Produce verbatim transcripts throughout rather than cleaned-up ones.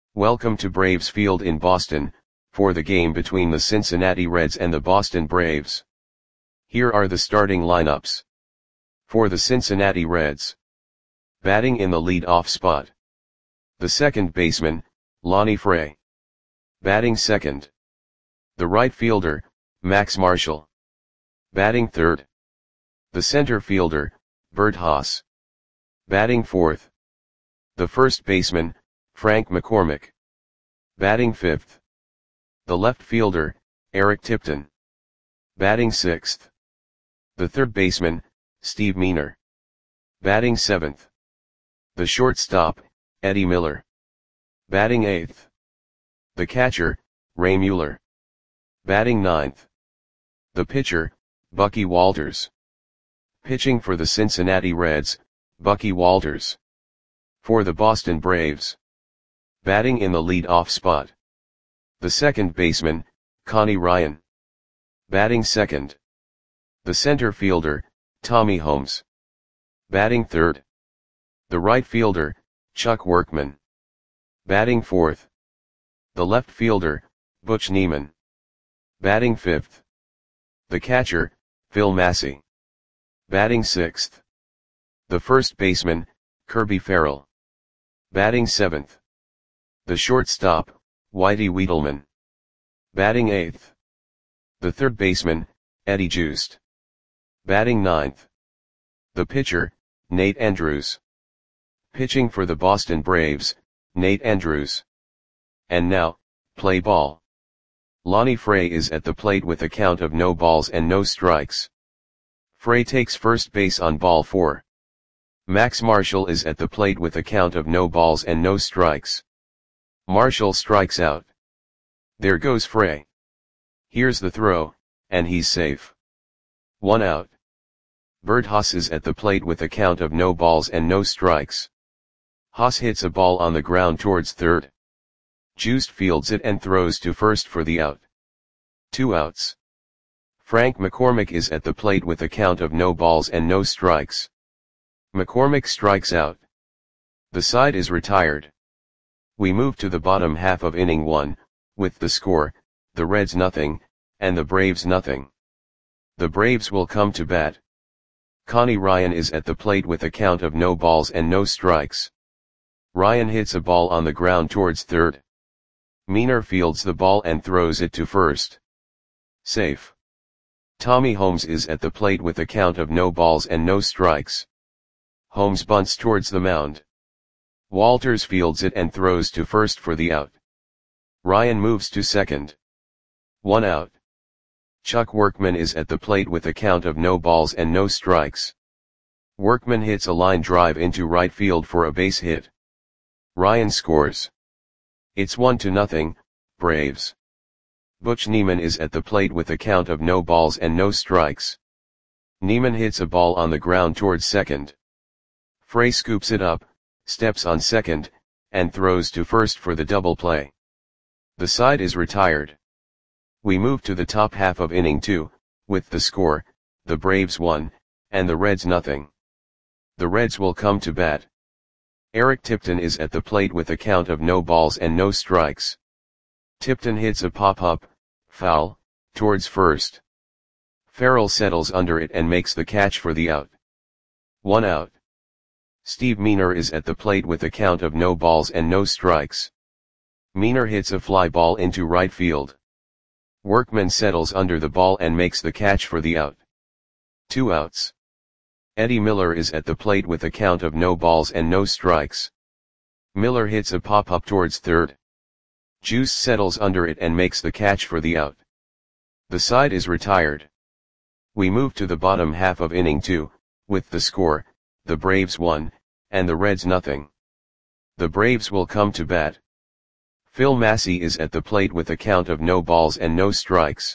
Welcome to Braves Field in Boston, for the game between the Cincinnati Reds and the Boston Braves. Here are the starting lineups. For the Cincinnati Reds. Batting in the lead-off spot. The second baseman, Lonnie Fray. Batting second. The right fielder, Max Marshall. Batting third. The center fielder, Bert Haas. Batting fourth. The first baseman, Frank McCormick. Batting fifth. The left fielder, Eric Tipton. Batting sixth. The third baseman, Steve Meaner. Batting seventh. The shortstop, Eddie Miller. Batting eighth. The catcher, Ray Mueller. Batting ninth. The pitcher, Bucky Walters. Pitching for the Cincinnati Reds, Bucky Walters. For the Boston Braves. Batting in the lead-off spot. The second baseman, Connie Ryan. Batting second. The center fielder, Tommy Holmes. Batting third. The right fielder, Chuck Workman. Batting fourth. The left fielder, Butch Neiman. Batting fifth. The catcher, Phil Massey. Batting sixth. The first baseman, Kirby Farrell. Batting seventh. The shortstop, Whitey Wiedelman. Batting eighth. The third baseman, Eddie Joost. Batting ninth. The pitcher, Nate Andrews. Pitching for the Boston Braves, Nate Andrews. And now, play ball. Lonnie Fray is at the plate with a count of no balls and no strikes. Fray takes first base on ball four. Max Marshall is at the plate with a count of no balls and no strikes. Marshall strikes out. There goes Fray. Here's the throw, and he's safe. One out. Bert Haas is at the plate with a count of no balls and no strikes. Haas hits a ball on the ground towards third. Joost fields it and throws to first for the out. Two outs. Frank McCormick is at the plate with a count of no balls and no strikes. McCormick strikes out. The side is retired. We move to the bottom half of inning one, with the score, the Reds nothing, and the Braves nothing. The Braves will come to bat. Connie Ryan is at the plate with a count of no balls and no strikes. Ryan hits a ball on the ground towards third. Meaner fields the ball and throws it to first. Safe. Tommy Holmes is at the plate with a count of no balls and no strikes. Holmes bunts towards the mound. Walters fields it and throws to first for the out. Ryan moves to second. One out. Chuck Workman is at the plate with a count of no balls and no strikes. Workman hits a line drive into right field for a base hit. Ryan scores. It's one to nothing, Braves. Butch Neiman is at the plate with a count of no balls and no strikes. Neiman hits a ball on the ground towards second. Fray scoops it up, steps on second, and throws to first for the double play. The side is retired. We move to the top half of inning two, with the score, the Braves one, and the Reds nothing. The Reds will come to bat. Eric Tipton is at the plate with a count of no balls and no strikes. Tipton hits a pop-up, foul, towards first. Farrell settles under it and makes the catch for the out. One out. Steve Meaner is at the plate with a count of no balls and no strikes. Meaner hits a fly ball into right field. Workman settles under the ball and makes the catch for the out. Two outs. Eddie Miller is at the plate with a count of no balls and no strikes. Miller hits a pop-up towards third. Juice settles under it and makes the catch for the out. The side is retired. We move to the bottom half of inning two, with the score, the Braves one, and the Reds nothing. The Braves will come to bat. Phil Massey is at the plate with a count of no balls and no strikes.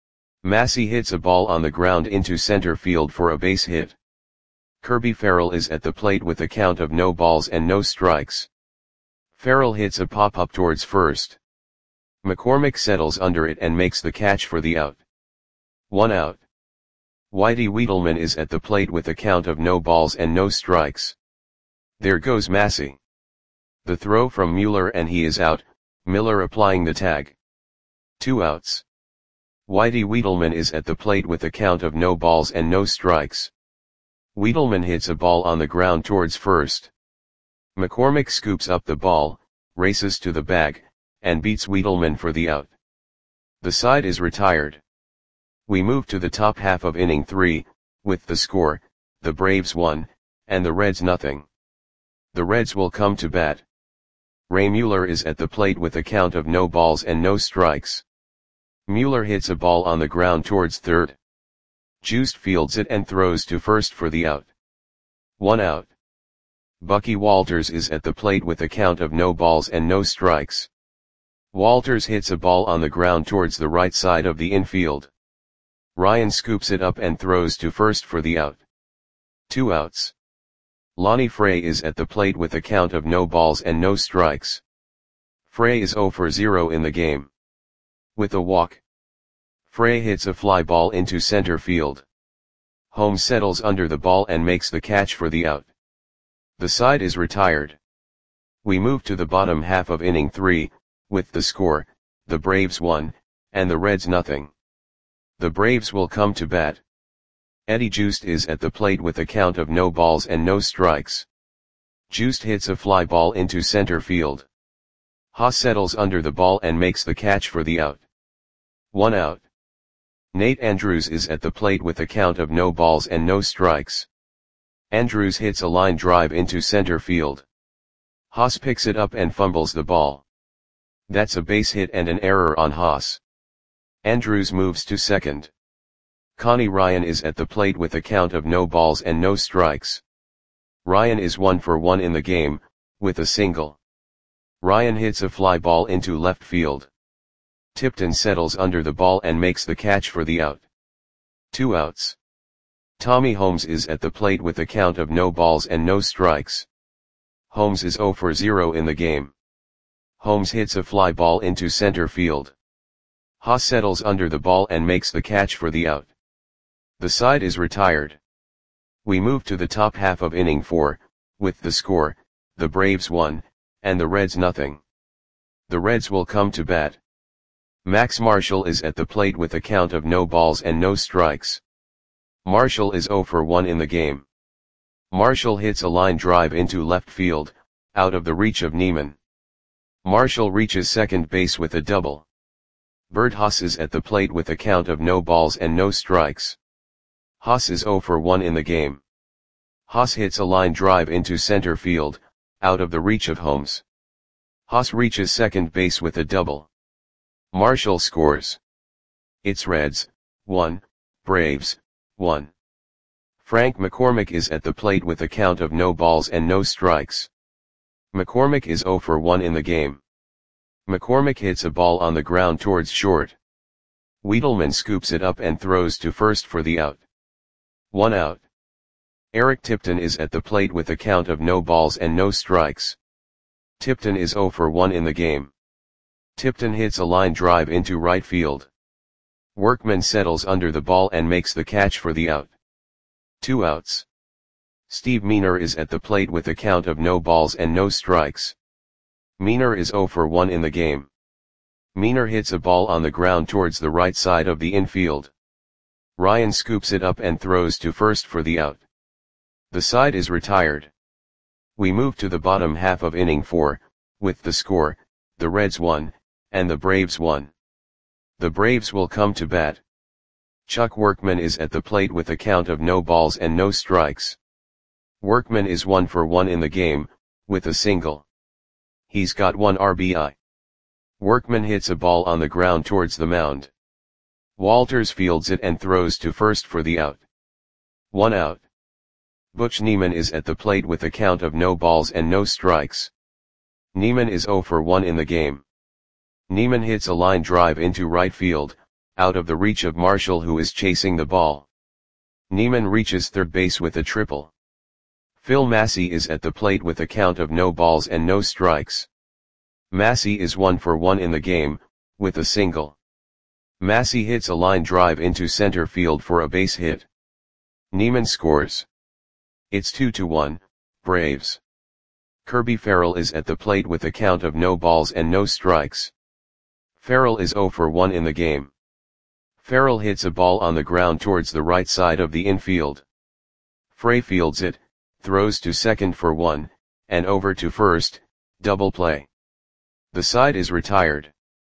Massey hits a ball on the ground into center field for a base hit. Kirby Farrell is at the plate with a count of no balls and no strikes. Farrell hits a pop-up towards first. McCormick settles under it and makes the catch for the out. One out. Whitey Wiedelman is at the plate with a count of no balls and no strikes. There goes Massey. The throw from Mueller and he is out, Miller applying the tag. Two outs. Whitey Wiedelman is at the plate with a count of no balls and no strikes. Wiedelman hits a ball on the ground towards first. McCormick scoops up the ball, races to the bag, and beats Wiedelman for the out. The side is retired. We move to the top half of inning three, with the score, the Braves one, and the Reds nothing. The Reds will come to bat. Ray Mueller is at the plate with a count of no balls and no strikes. Mueller hits a ball on the ground towards third. Juiced fields it and throws to first for the out. One out. Bucky Walters is at the plate with a count of no balls and no strikes. Walters hits a ball on the ground towards the right side of the infield. Ryan scoops it up and throws to first for the out. Two outs. Lonnie Frey is at the plate with a count of no balls and no strikes. Frey is zero for zero in the game. With a walk, Frey hits a fly ball into center field. Holmes settles under the ball and makes the catch for the out. The side is retired. We move to the bottom half of inning three, with the score, the Braves one, and the Reds nothing. The Braves will come to bat. Eddie Juiced is at the plate with a count of no balls and no strikes. Juiced hits a fly ball into center field. Haas settles under the ball and makes the catch for the out. One out. Nate Andrews is at the plate with a count of no balls and no strikes. Andrews hits a line drive into center field. Haas picks it up and fumbles the ball. That's a base hit and an error on Haas. Andrews moves to second. Connie Ryan is at the plate with a count of no balls and no strikes. Ryan is one for one in the game, with a single. Ryan hits a fly ball into left field. Tipton settles under the ball and makes the catch for the out. Two outs. Tommy Holmes is at the plate with a count of no balls and no strikes. Holmes is zero for zero in the game. Holmes hits a fly ball into center field. Haas settles under the ball and makes the catch for the out. The side is retired. We move to the top half of inning four, with the score, the Braves one, and the Reds nothing. The Reds will come to bat. Max Marshall is at the plate with a count of no balls and no strikes. Marshall is zero for one in the game. Marshall hits a line drive into left field, out of the reach of Neiman. Marshall reaches second base with a double. Bert Haas is at the plate with a count of no balls and no strikes. Haas is zero for one in the game. Haas hits a line drive into center field, out of the reach of Holmes. Haas reaches second base with a double. Marshall scores. It's Reds, one, Braves, one. Frank McCormick is at the plate with a count of no balls and no strikes. McCormick is zero for one in the game. McCormick hits a ball on the ground towards short. Wiedelman scoops it up and throws to first for the out. One out. Eric Tipton is at the plate with a count of no balls and no strikes. Tipton is zero for one in the game. Tipton hits a line drive into right field. Workman settles under the ball and makes the catch for the out. Two outs. Steve Meaner is at the plate with a count of no balls and no strikes. Meaner is zero for one in the game. Meaner hits a ball on the ground towards the right side of the infield. Ryan scoops it up and throws to first for the out. The side is retired. We move to the bottom half of inning four, with the score, the Reds one, and the Braves one. The Braves will come to bat. Chuck Workman is at the plate with a count of no balls and no strikes. Workman is one for one in the game, with a single. He's got one R B I. Workman hits a ball on the ground towards the mound. Walters fields it and throws to first for the out. One out. Butch Neiman is at the plate with a count of no balls and no strikes. Neiman is zero for one in the game. Neiman hits a line drive into right field, out of the reach of Marshall who is chasing the ball. Neiman reaches third base with a triple. Phil Massey is at the plate with a count of no balls and no strikes. Massey is one for one in the game, with a single. Massey hits a line drive into center field for a base hit. Neiman scores. It's two to one, Braves. Kirby Farrell is at the plate with a count of no balls and no strikes. Farrell is zero for one in the game. Farrell hits a ball on the ground towards the right side of the infield. Frey fields it, throws to second for one, and over to first, double play. The side is retired.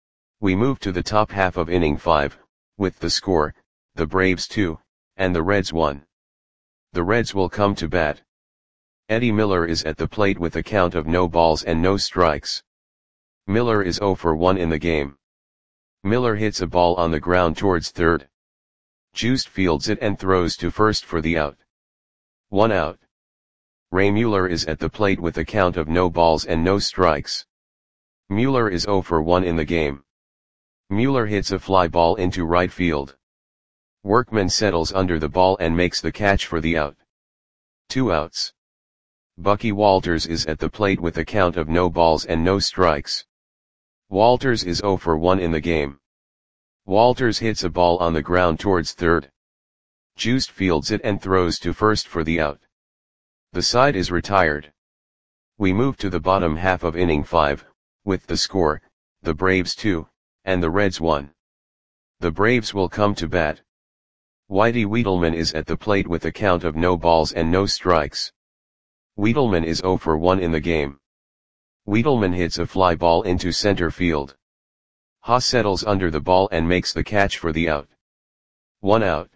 We move to the top half of inning five, with the score, the Braves two, and the Reds one. The Reds will come to bat. Eddie Miller is at the plate with a count of no balls and no strikes. Miller is zero for one in the game. Miller hits a ball on the ground towards third. Juiced fields it and throws to first for the out. One out. Ray Mueller is at the plate with a count of no balls and no strikes. Mueller is zero for one in the game. Mueller hits a fly ball into right field. Workman settles under the ball and makes the catch for the out. Two outs. Bucky Walters is at the plate with a count of no balls and no strikes. Walters is zero for one in the game. Walters hits a ball on the ground towards third. Juiced fields it and throws to first for the out. The side is retired. We move to the bottom half of inning five, with the score, the Braves two, and the Reds one. The Braves will come to bat. Whitey Wiedelman is at the plate with a count of no balls and no strikes. Wiedelman is zero for one in the game. Wiedelman hits a fly ball into center field. Haas settles under the ball and makes the catch for the out. One out.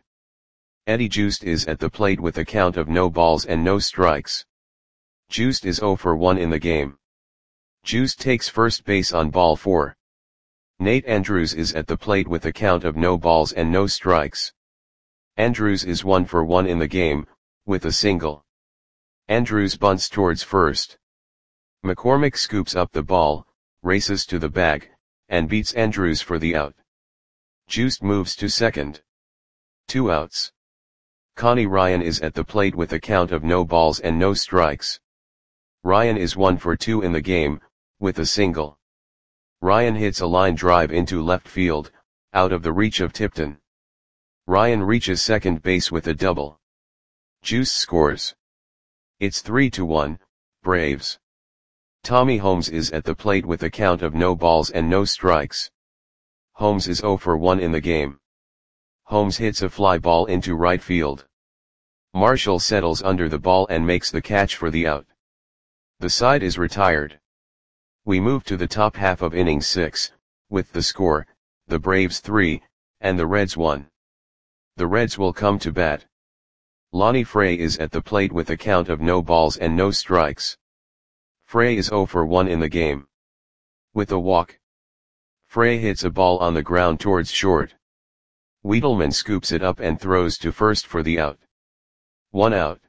Eddie Juiced is at the plate with a count of no balls and no strikes. Juiced is zero for one in the game. Juiced takes first base on ball four. Nate Andrews is at the plate with a count of no balls and no strikes. Andrews is one for one in the game, with a single. Andrews bunts towards first. McCormick scoops up the ball, races to the bag, and beats Andrews for the out. Juiced moves to second. Two outs. Connie Ryan is at the plate with a count of no balls and no strikes. Ryan is one for two in the game, with a single. Ryan hits a line drive into left field, out of the reach of Tipton. Ryan reaches second base with a double. Juiced scores. It's three to one, Braves. Tommy Holmes is at the plate with a count of no balls and no strikes. Holmes is zero for one in the game. Holmes hits a fly ball into right field. Marshall settles under the ball and makes the catch for the out. The side is retired. We move to the top half of inning six, with the score, the Braves three, and the Reds one. The Reds will come to bat. Lonnie Frey is at the plate with a count of no balls and no strikes. Frey is zero for one in the game. With a walk. Frey hits a ball on the ground towards short. Wiedelman scoops it up and throws to first for the out. One out.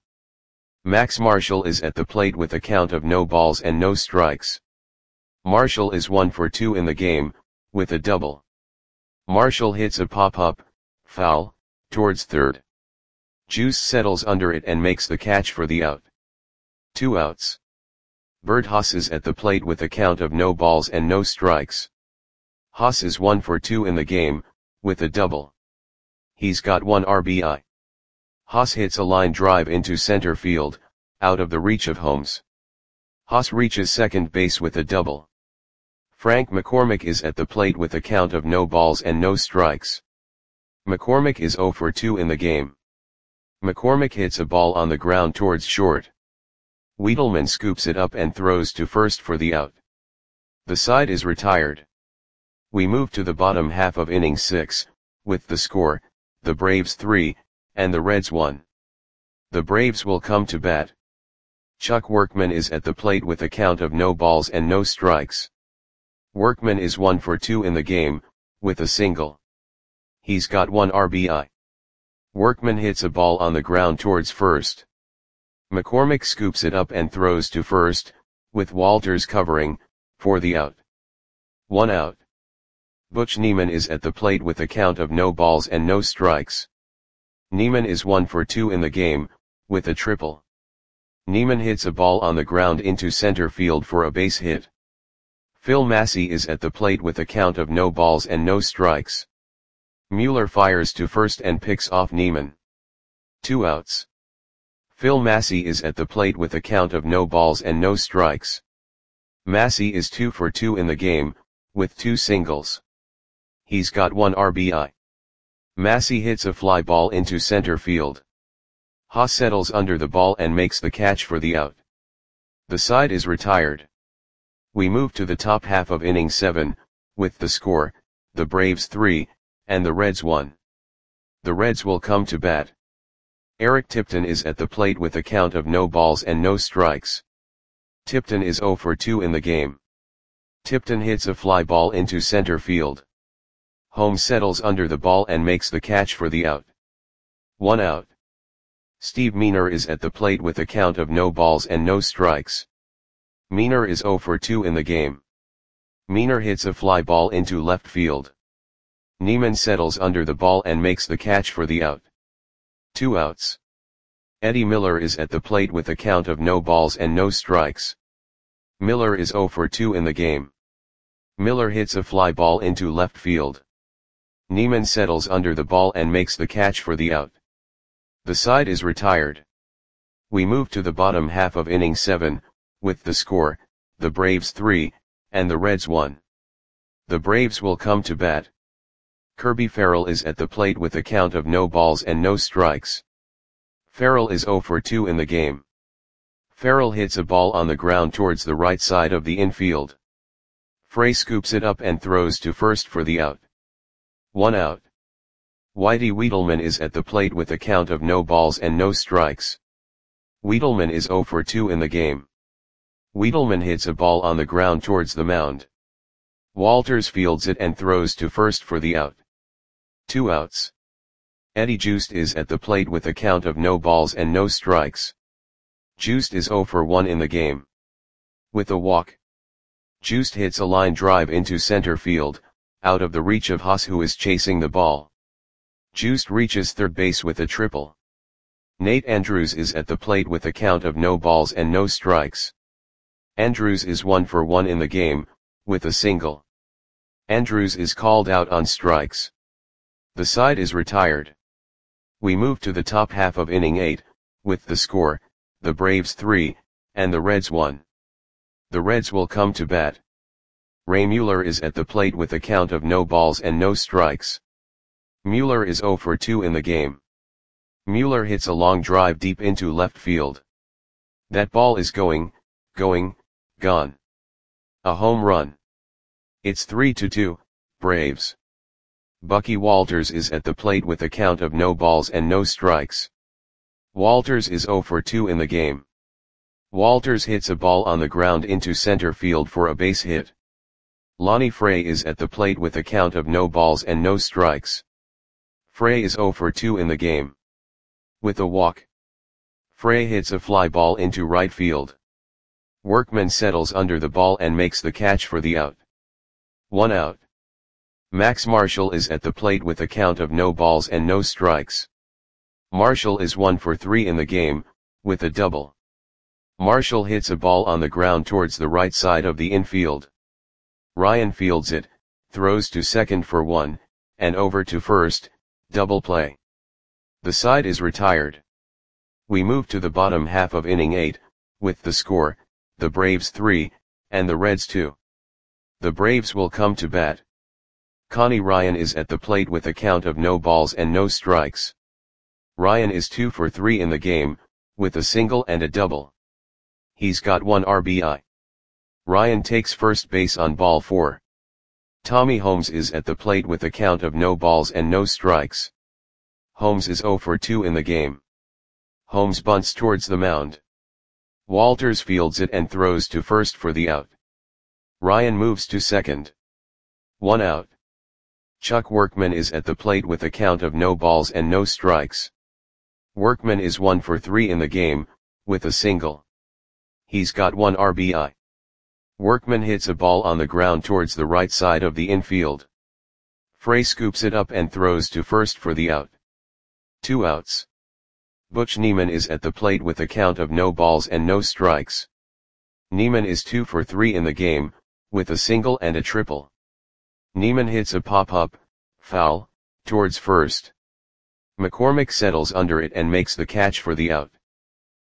Max Marshall is at the plate with a count of no balls and no strikes. Marshall is one for two in the game, with a double. Marshall hits a pop-up, foul, towards third. Juice settles under it and makes the catch for the out. Two outs. Bert Haas is at the plate with a count of no balls and no strikes. Haas is one for two in the game, with a double. He's got one R B I. Haas hits a line drive into center field, out of the reach of Holmes. Haas reaches second base with a double. Frank McCormick is at the plate with a count of no balls and no strikes. McCormick is zero for two in the game. McCormick hits a ball on the ground towards short. Wiedelman scoops it up and throws to first for the out. The side is retired. We move to the bottom half of inning six, with the score, the Braves three, and the Reds one. The Braves will come to bat. Chuck Workman is at the plate with a count of no balls and no strikes. Workman is one for two in the game, with a single. He's got one R B I. Workman hits a ball on the ground towards first. McCormick scoops it up and throws to first, with Walters covering, for the out. One out. Butch Neiman is at the plate with a count of no balls and no strikes. Neiman is one for two in the game, with a triple. Neiman hits a ball on the ground into center field for a base hit. Phil Massey is at the plate with a count of no balls and no strikes. Mueller fires to first and picks off Neiman. Two outs. Phil Massey is at the plate with a count of no balls and no strikes. Massey is two for two in the game, with two singles. He's got one R B I. Massey hits a fly ball into center field. Haas settles under the ball and makes the catch for the out. The side is retired. We move to the top half of inning seven, with the score, the Braves three, and the Reds one. The Reds will come to bat. Eric Tipton is at the plate with a count of no balls and no strikes. Tipton is zero for two in the game. Tipton hits a fly ball into center field. Holmes settles under the ball and makes the catch for the out. One out. Steve Meaner is at the plate with a count of no balls and no strikes. Meaner is zero for two in the game. Meaner hits a fly ball into left field. Neiman settles under the ball and makes the catch for the out. Two outs. Eddie Miller is at the plate with a count of no balls and no strikes. Miller is zero for two in the game. Miller hits a fly ball into left field. Neiman settles under the ball and makes the catch for the out. The side is retired. We move to the bottom half of inning seven, with the score, the Braves three, and the Reds one. The Braves will come to bat. Kirby Farrell is at the plate with a count of no balls and no strikes. Farrell is zero for two in the game. Farrell hits a ball on the ground towards the right side of the infield. Frey scoops it up and throws to first for the out. One out. Whitey Wiedelman is at the plate with a count of no balls and no strikes. Wiedelman is zero for two in the game. Wiedelman hits a ball on the ground towards the mound. Walters fields it and throws to first for the out. Two outs. Eddie Joost is at the plate with a count of no balls and no strikes. Joost is zero for one in the game. With a walk. Joost hits a line drive into center field, out of the reach of Haas, who is chasing the ball. Joost reaches third base with a triple. Nate Andrews is at the plate with a count of no balls and no strikes. Andrews is one for one in the game, with a single. Andrews is called out on strikes. The side is retired. We move to the top half of inning eight, with the score, the Braves three, and the Reds one. The Reds will come to bat. Ray Mueller is at the plate with a count of no balls and no strikes. Mueller is zero for two in the game. Mueller hits a long drive deep into left field. That ball is going, going, gone. A home run. It's three to two, Braves. Bucky Walters is at the plate with a count of no balls and no strikes. Walters is zero for two in the game. Walters hits a ball on the ground into center field for a base hit. Lonnie Frey is at the plate with a count of no balls and no strikes. Frey is zero for two in the game. With a walk. Frey hits a fly ball into right field. Workman settles under the ball and makes the catch for the out. One out. Max Marshall is at the plate with a count of no balls and no strikes. Marshall is one for three in the game, with a double. Marshall hits a ball on the ground towards the right side of the infield. Ryan fields it, throws to second for one, and over to first, double play. The side is retired. We move to the bottom half of inning eight, with the score, the Braves three, and the Reds two. The Braves will come to bat. Connie Ryan is at the plate with a count of no balls and no strikes. Ryan is two for three in the game, with a single and a double. He's got one R B I. Ryan takes first base on ball four. Tommy Holmes is at the plate with a count of no balls and no strikes. Holmes is zero for two in the game. Holmes bunts towards the mound. Walters fields it and throws to first for the out. Ryan moves to second. One out. Chuck Workman is at the plate with a count of no balls and no strikes. Workman is one for three in the game, with a single. He's got one R B I. Workman hits a ball on the ground towards the right side of the infield. Frey scoops it up and throws to first for the out. Two outs. Butch Neiman is at the plate with a count of no balls and no strikes. Neiman is two for three in the game, with a single and a triple. Neiman hits a pop-up, foul, towards first. McCormick settles under it and makes the catch for the out.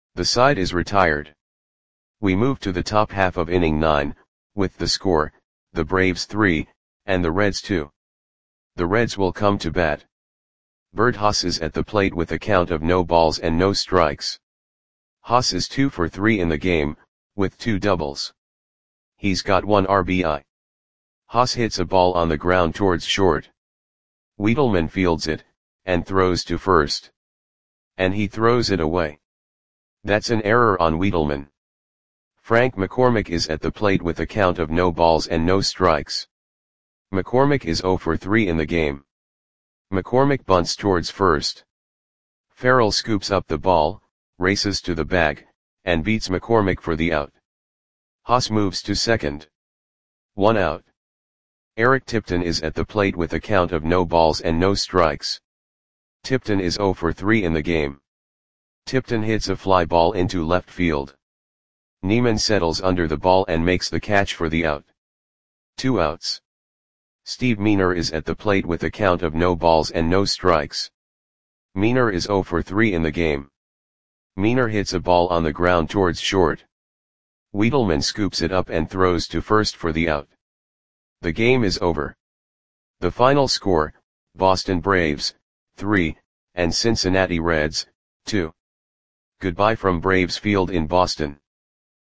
The side is retired. We move to the top half of inning nine, with the score, the Braves three, and the Reds two. The Reds will come to bat. Bert Haas is at the plate with a count of no balls and no strikes. Haas is two for three in the game, with two doubles. He's got one R B I. Haas hits a ball on the ground towards short. Wiedelman fields it, and throws to first. And he throws it away. That's an error on Wiedelman. Frank McCormick is at the plate with a count of no balls and no strikes. McCormick is zero for three in the game. McCormick bunts towards first. Farrell scoops up the ball, races to the bag, and beats McCormick for the out. Haas moves to second. One out. Eric Tipton is at the plate with a count of no balls and no strikes. Tipton is zero for three in the game. Tipton hits a fly ball into left field. Neiman settles under the ball and makes the catch for the out. Two outs. Steve Meaner is at the plate with a count of no balls and no strikes. Meaner is zero for three in the game. Meaner hits a ball on the ground towards short. Wiedelman scoops it up and throws to first for the out. The game is over. The final score, Boston Braves, three, and Cincinnati Reds, two. Goodbye from Braves Field in Boston.